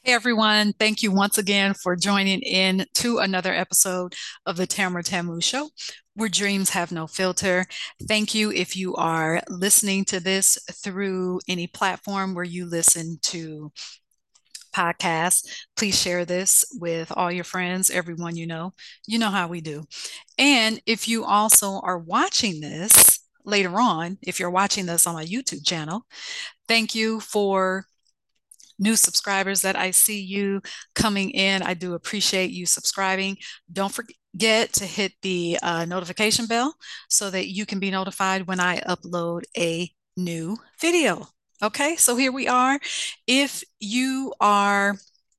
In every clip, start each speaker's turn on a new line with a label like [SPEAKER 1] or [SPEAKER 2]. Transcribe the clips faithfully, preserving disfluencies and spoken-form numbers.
[SPEAKER 1] Hey everyone, thank you once again for joining in to another episode of the Tamara Tamu Show, where dreams have no filter. Thank you if you are listening to this through any platform where you listen to podcasts. Please share this with all your friends, everyone you know. You know how we do. And if you also are watching this later on, if you're watching this on my YouTube channel, thank you for new subscribers that I see you coming in. I do appreciate you subscribing. Don't forget to hit the uh, notification bell so that you can be notified when I upload a new video. Okay, so here we are. If you are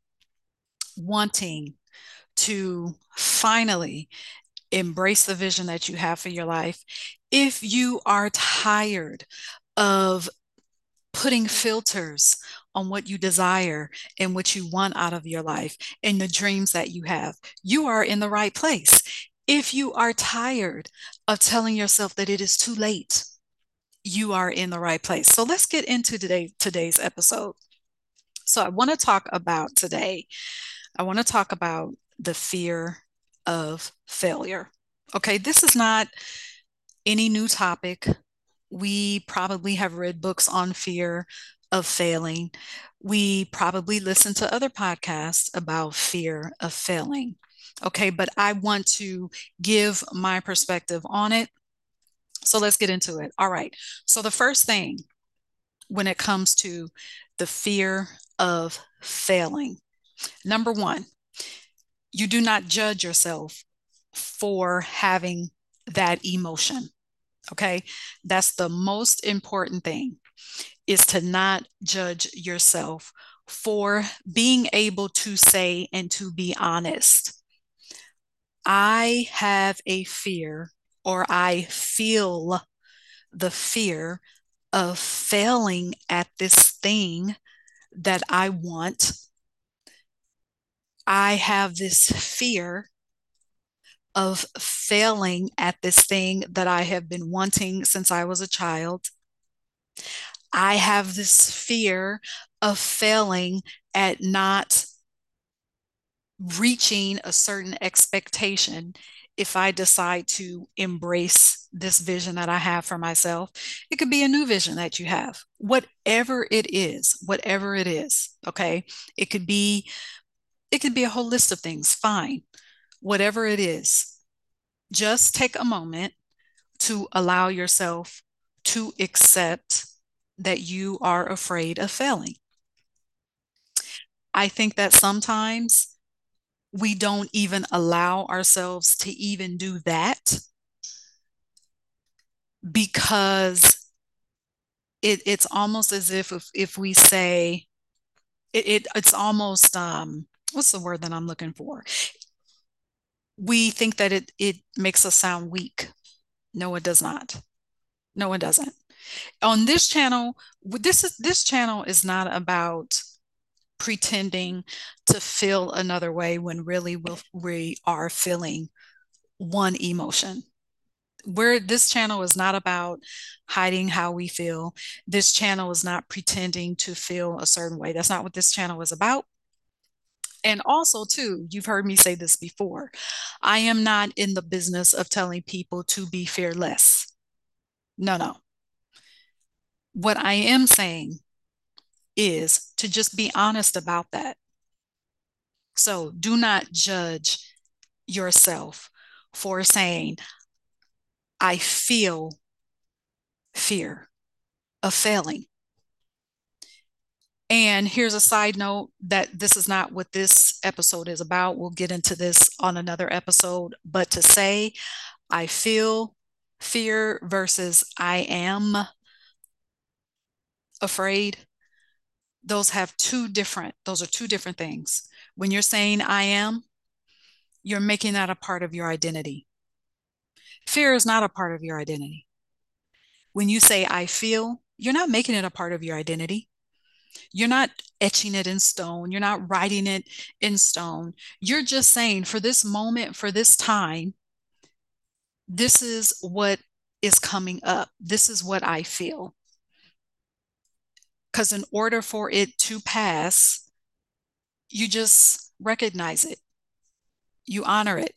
[SPEAKER 1] wanting to finally embrace the vision that you have for your life, if you are tired of putting filters on what you desire and what you want out of your life and the dreams that you have, you are in the right place. If you are tired of telling yourself that it is too late, you are in the right place. So let's get into today today's episode. So I want to talk about today, I want to talk about the fear of failure. Okay, this is not any new topic. We probably have read books on fear of failing. We probably listen to other podcasts about fear of failing. Okay, but I want to give my perspective on it. So let's get into it. All right. So the first thing when it comes to the fear of failing, number one, you do not judge yourself for having that emotion. Okay. That's the most important thing, is to not judge yourself for being able to say and to be honest. I have a fear, or I feel the fear of failing at this thing that I want. I have this fear of failing at this thing that I have been wanting since I was a child. I have this fear of failing at not reaching a certain expectation if I decide to embrace this vision that I have for myself. It could be a new vision that you have, whatever it is, whatever it is. Okay. It could be, it could be a whole list of things. Fine. Whatever it is, just take a moment to allow yourself to accept that you are afraid of failing. I think that sometimes we don't even allow ourselves to even do that because it, it's almost as if, if if we say it, it it's almost um what's the word that I'm looking for? We think that it it makes us sound weak. No, it does not. No, it doesn't. On this channel, this is this channel is not about pretending to feel another way when really we'll, we are feeling one emotion. Where this channel is not about hiding how we feel. This channel is not pretending to feel a certain way. That's not what this channel is about. And also, too, you've heard me say this before. I am not in the business of telling people to be fearless. No, no. What I am saying is to just be honest about that. So do not judge yourself for saying, I feel fear of failing. And here's a side note that this is not what this episode is about. We'll get into this on another episode. But to say, I feel fear versus I am afraid, those have two different, those are two different things. When you're saying I am, you're making that a part of your identity. Fear is not a part of your identity. When you say I feel, you're not making it a part of your identity. You're not etching it in stone. You're not writing it in stone. You're just saying, for this moment, for this time, this is what is coming up. This is what I feel. Because in order for it to pass, You just recognize it, you honor it,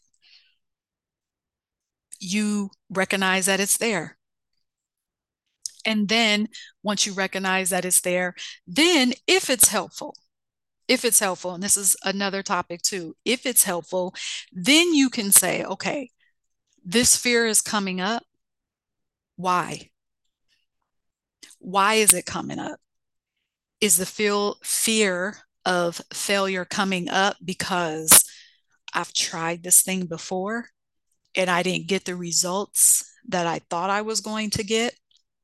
[SPEAKER 1] you recognize that it's there. And then once you recognize that it's there, then if it's helpful, if it's helpful, and this is another topic too, if it's helpful, then you can say, okay, this fear is coming up. Why? Why is it coming up? Is the feel fear of failure coming up because I've tried this thing before and I didn't get the results that I thought I was going to get?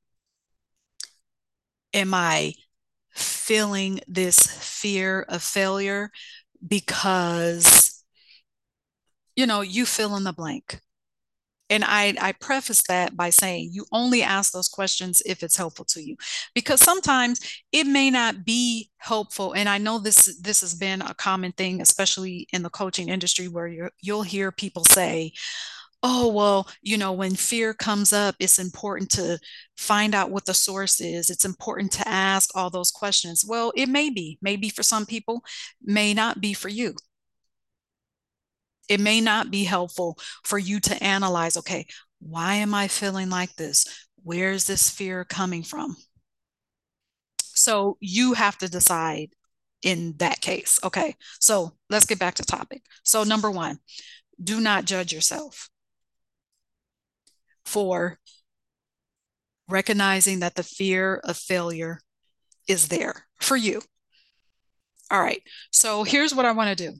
[SPEAKER 1] Am I feeling this fear of failure because, you know, you fill in the blank? And I, I preface that by saying you only ask those questions if it's helpful to you, because sometimes it may not be helpful. And I know this this has been a common thing, especially in the coaching industry, where you you'll hear people say, "Oh, well, you know, when fear comes up, it's important to find out what the source is. It's important to ask all those questions." Well, it may be, maybe for some people, may not be for you. It may not be helpful for you to analyze, okay, why am I feeling like this? Where is this fear coming from? So you have to decide in that case. Okay, so let's get back to topic. So, number one, do not judge yourself for recognizing that the fear of failure is there for you. All right, so here's what I want to do.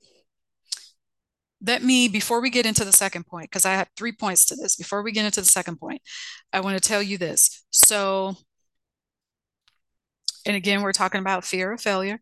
[SPEAKER 1] Let me, before we get into the second point, because I have three points to this, before we get into the second point, I want to tell you this. So, and again, we're talking about fear of failure.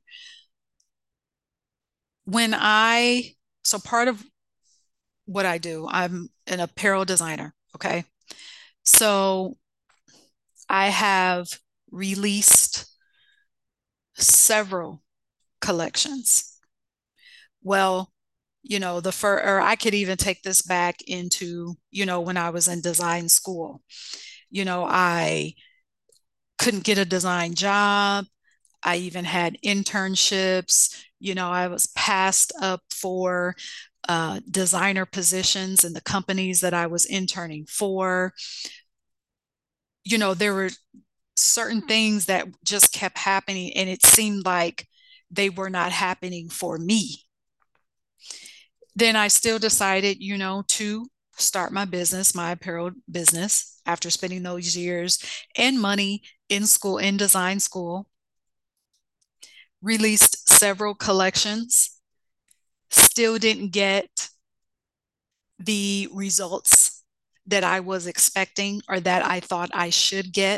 [SPEAKER 1] When I, so part of what I do, I'm an apparel designer. Okay. So I have released several collections. Well, you know, the fur, or I could even take this back into, you know, when I was in design school. You know, I couldn't get a design job. I even had internships. You know, I was passed up for uh, designer positions in the companies that I was interning for. You know, there were certain things that just kept happening, and it seemed like they were not happening for me. Then I still decided, you know, to start my business, my apparel business, after spending those years and money in school, in design school. Released several collections, still didn't get the results that I was expecting or that I thought I should get.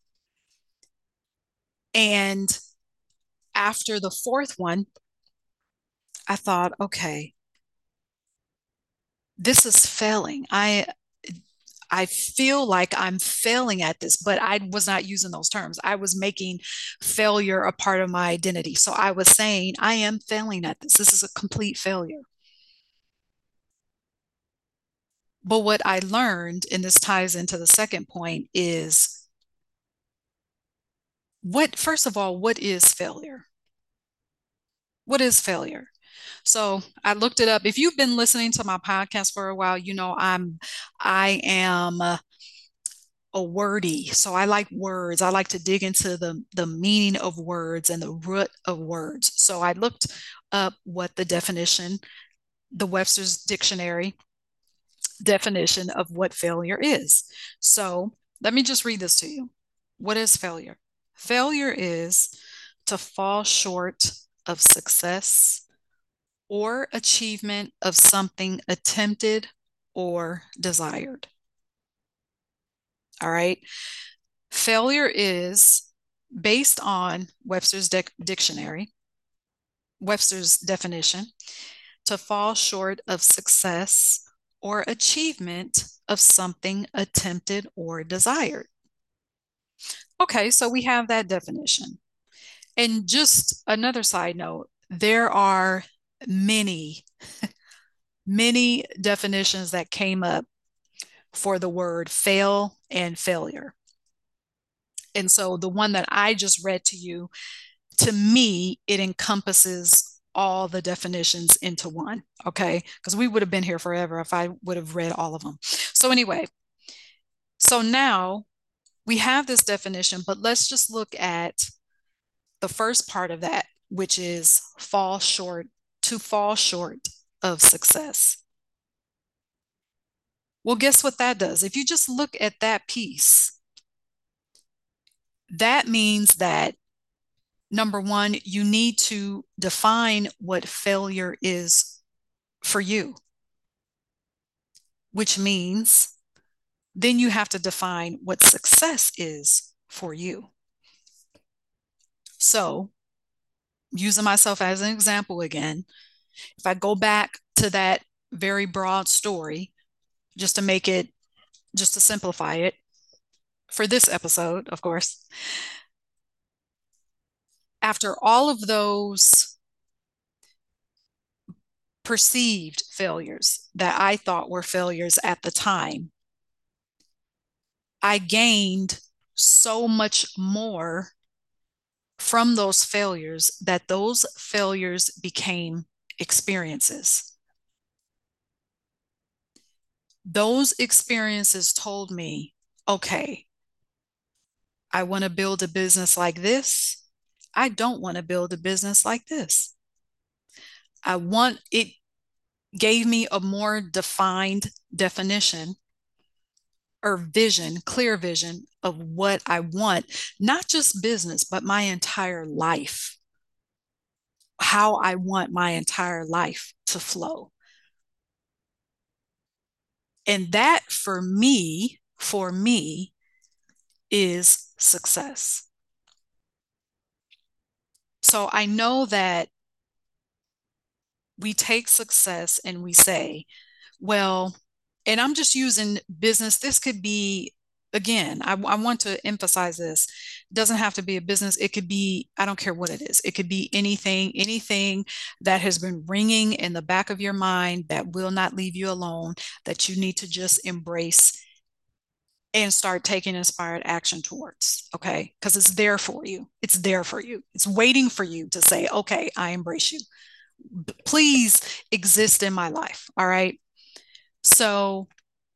[SPEAKER 1] And after the fourth one, I thought, okay, this is failing. I I feel like I'm failing at this, but I was not using those terms. I was making failure a part of my identity. So I was saying, I am failing at this. This is a complete failure. But what I learned, and this ties into the second point, is what, first of all, what is failure? What is failure? So I looked it up. If you've been listening to my podcast for a while, you know I'm I am a, a wordy. So I like words. I like to dig into the the meaning of words and the root of words. So I looked up what the definition, the Webster's Dictionary definition of what failure is. So let me just read this to you. What is failure? Failure is to fall short of success or achievement of something attempted or desired. All right. Failure is, based on Webster's de- dictionary, Webster's definition, to fall short of success or achievement of something attempted or desired. Okay, so we have that definition. And just another side note, there are many, many definitions that came up for the word fail and failure. And so the one that I just read to you, to me, it encompasses all the definitions into one, okay? Because we would have been here forever if I would have read all of them. So, anyway, so now we have this definition, but let's just look at the first part of that, which is fall short, to fall short of success. Well, guess what that does? If you just look at that piece, that means that number one, you need to define what failure is for you, which means then you have to define what success is for you. So, using myself as an example again, if I go back to that very broad story, just to make it, just to simplify it for this episode, of course, after all of those perceived failures that I thought were failures at the time, I gained so much more from those failures that those failures became experiences. Those experiences told me, okay, I want to build a business like this. I don't want to build a business like this. I want, it gave me a more defined definition or vision, clear vision of what I want, not just business, but my entire life, how I want my entire life to flow. And that for me, for me, is success. So I know that we take success and we say, well, and I'm just using business. This could be, again, I, I want to emphasize this. It doesn't have to be a business. It could be, I don't care what it is. It could be anything, anything that has been ringing in the back of your mind that will not leave you alone, that you need to just embrace and start taking inspired action towards, okay? Because it's there for you. It's there for you. It's waiting for you to say, okay, I embrace you. Please exist in my life, all right? So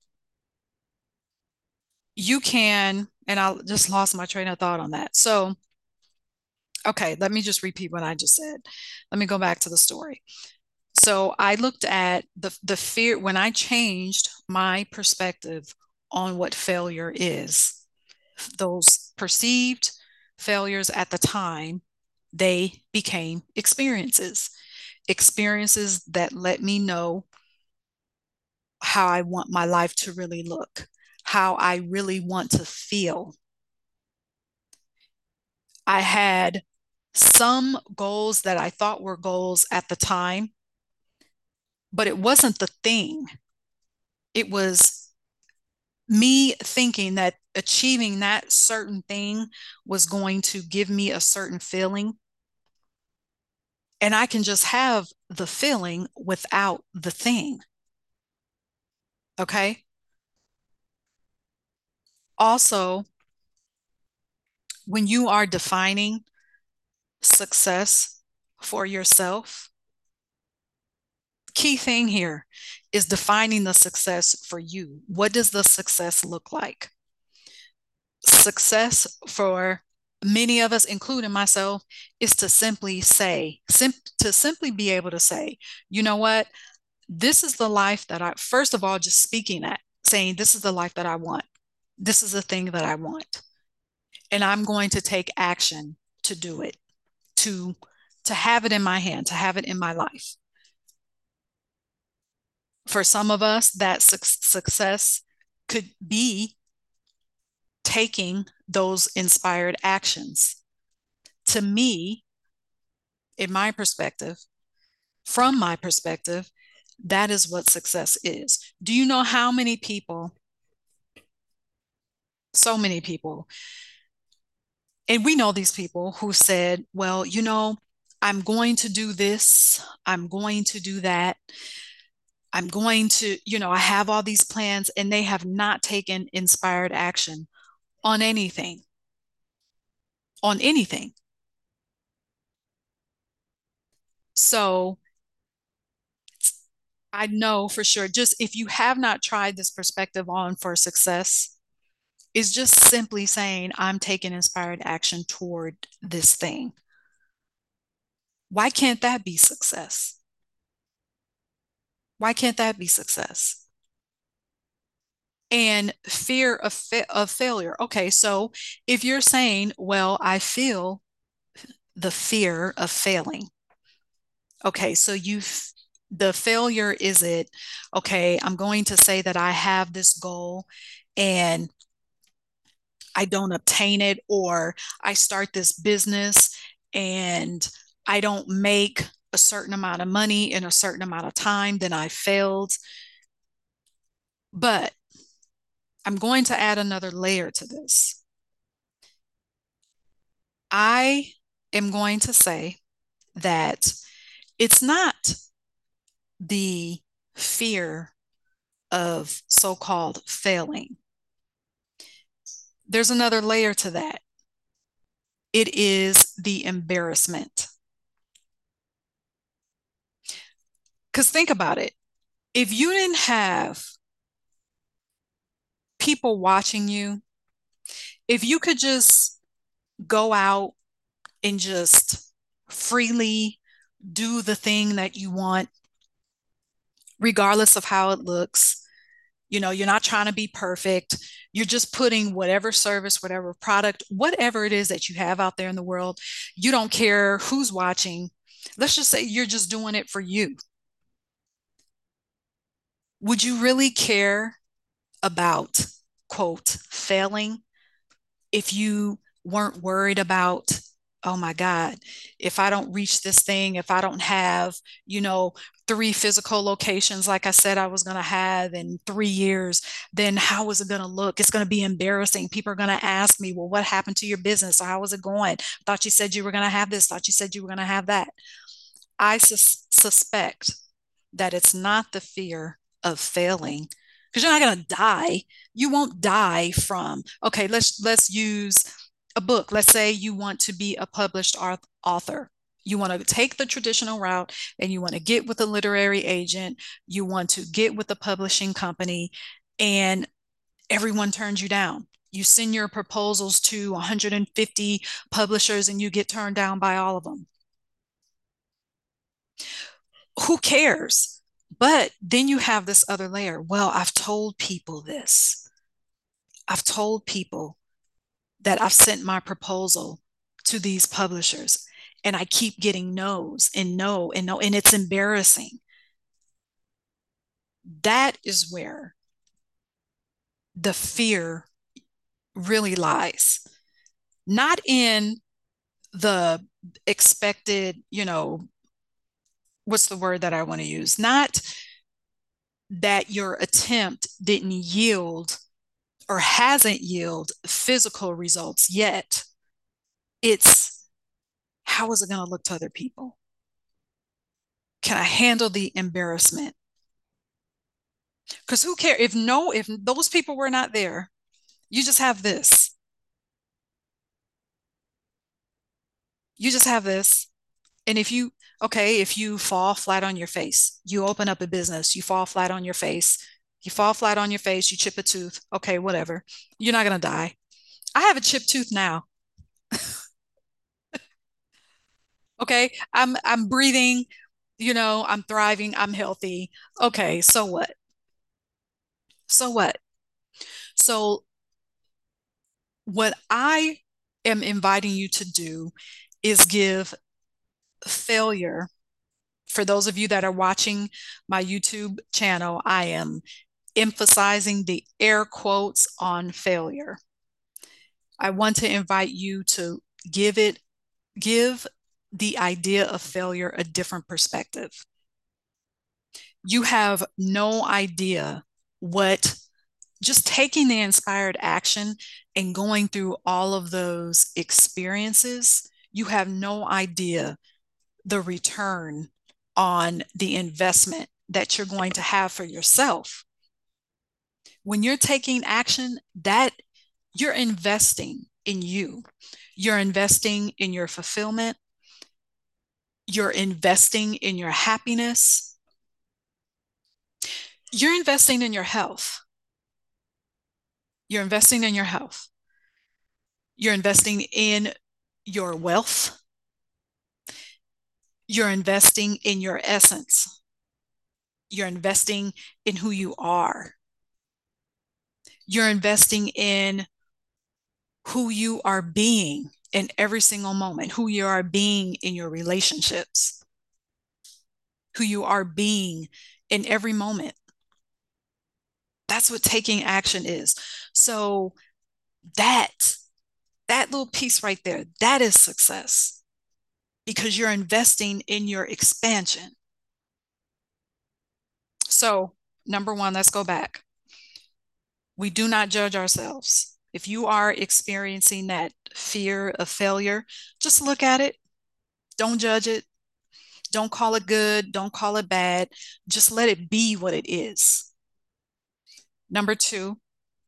[SPEAKER 1] you can, and I just lost my train of thought on that. So, okay, let me just repeat what I just said. Let me go back to the story. So I looked at the, the fear when I changed my perspective on what failure is. Those perceived failures at the time, they became experiences, experiences that let me know how I want my life to really look, how I really want to feel. I had some goals that I thought were goals at the time, but it wasn't the thing. It was me thinking that achieving that certain thing was going to give me a certain feeling. And I can just have the feeling without the thing. Okay. Also, when you are defining success for yourself, key thing here is defining the success for you. What does the success look like? Success for many of us, including myself, is to simply say, sim- to simply be able to say, you know what? This is the life that I, first of all, just speaking that, saying, this is the life that I want. This is the thing that I want. And I'm going to take action to do it, to, to have it in my hand, to have it in my life. For some of us, that su- success could be taking those inspired actions. To me, in my perspective, from my perspective, that is what success is. Do you know how many people, so many people, and we know these people who said, well, you know, I'm going to do this, I'm going to do that, I'm going to, you know, I have all these plans, and they have not taken inspired action on anything, on anything. So I know for sure, just if you have not tried this perspective on for success, is just simply saying, I'm taking inspired action toward this thing. Why can't that be success? Why can't that be success? And fear of, fa- of failure. Okay, so if you're saying, well, I feel the fear of failing. Okay, so you the failure is it, okay, I'm going to say that I have this goal and I don't obtain it, or I start this business and I don't make a certain amount of money in a certain amount of time, then I failed. But I'm going to add another layer to this. I am going to say that it's not the fear of so called failing. There's another layer to that. It is the embarrassment. Because think about it. If you didn't have people watching you, if you could just go out and just freely do the thing that you want, regardless of how it looks, you know, you're not trying to be perfect. You're just putting whatever service, whatever product, whatever it is that you have out there in the world, you don't care who's watching. Let's just say you're just doing it for you. Would you really care about, quote, failing if you weren't worried about, oh my God, if I don't reach this thing, if I don't have, you know, three physical locations like I said I was going to have in three years, then how is it going to look? It's going to be embarrassing. People are going to ask me, well, what happened to your business? How is it going? Thought you said you were going to have this, thought you said you were going to have that. I sus- suspect that it's not the fear of failing, because you're not going to die. You won't die from, okay, let's let's use a book. Let's say you want to be a published author. You want to take the traditional route and you want to get with a literary agent. You want to get with a publishing company, and everyone turns you down. You send your proposals to one hundred fifty publishers and you get turned down by all of them. Who cares? But then you have this other layer. Well, I've told people this. I've told people that I've sent my proposal to these publishers and I keep getting no's and no and no, and it's embarrassing. That is where the fear really lies. Not in the expected, you know, what's the word that I want to use? Not that your attempt didn't yield or hasn't yielded physical results yet. It's, how is it going to look to other people? Can I handle the embarrassment? Because who cares if no, if those people were not there, you just have this. You just have this. And if you, okay, if you fall flat on your face, you open up a business, you fall flat on your face, you fall flat on your face, you chip a tooth, okay, whatever. You're not going to die. I have a chipped tooth now. Okay. I'm, I'm breathing, you know, I'm thriving, I'm healthy. Okay. So what? So what? So what I am inviting you to do is give failure. For those of you that are watching my YouTube channel, I am emphasizing the air quotes on failure. I want to invite you to give it, give the idea of failure a different perspective. You have no idea what just taking the inspired action and going through all of those experiences, you have no idea the return on the investment that you're going to have for yourself. When you're taking action, that you're investing in you. You're investing in your fulfillment. You're investing in your happiness. You're investing in your health. You're investing in your health. You're investing in your wealth. You're investing in your essence. You're investing in who you are. You're investing in who you are being in every single moment, who you are being in your relationships, who you are being in every moment. That's what taking action is. So that that little piece right there, that is success because you're investing in your expansion. So, number one, let's go back. We do not judge ourselves. If you are experiencing that fear of failure, just look at it. Don't judge it. Don't call it good. Don't call it bad. Just let it be what it is. Number two,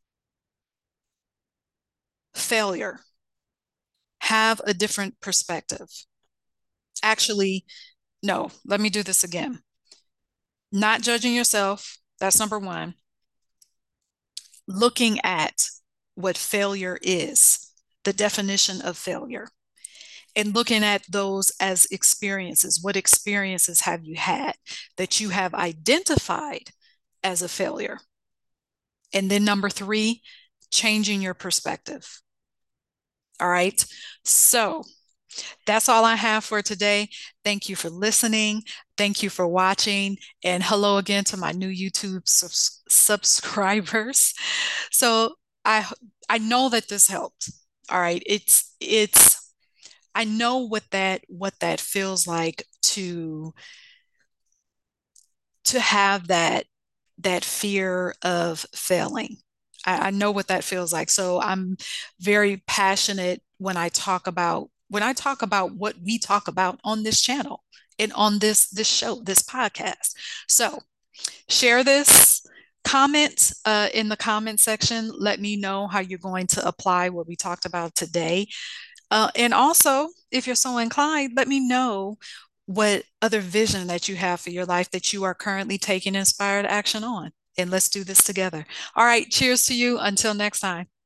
[SPEAKER 1] failure. Have a different perspective. Actually, no, let me do this again. Not judging yourself. That's number one. Looking at what failure is, the definition of failure, and looking at those as experiences. What experiences have you had that you have identified as a failure? And then number three, changing your perspective. All right. So that's all I have for today. Thank you for listening. Thank you for watching. And hello again to my new YouTube subs- subscribers. So I I know that this helped. All right. It's it's I know what that what that feels like to to have that that fear of failing. I, I know what that feels like. So I'm very passionate when I talk about when I talk about what we talk about on this channel and on this this show, this podcast. So share this, comment uh, in the comment section. Let me know how you're going to apply what we talked about today. Uh, and also, if you're so inclined, let me know what other vision that you have for your life that you are currently taking inspired action on. And let's do this together. All right. Cheers to you. Until next time.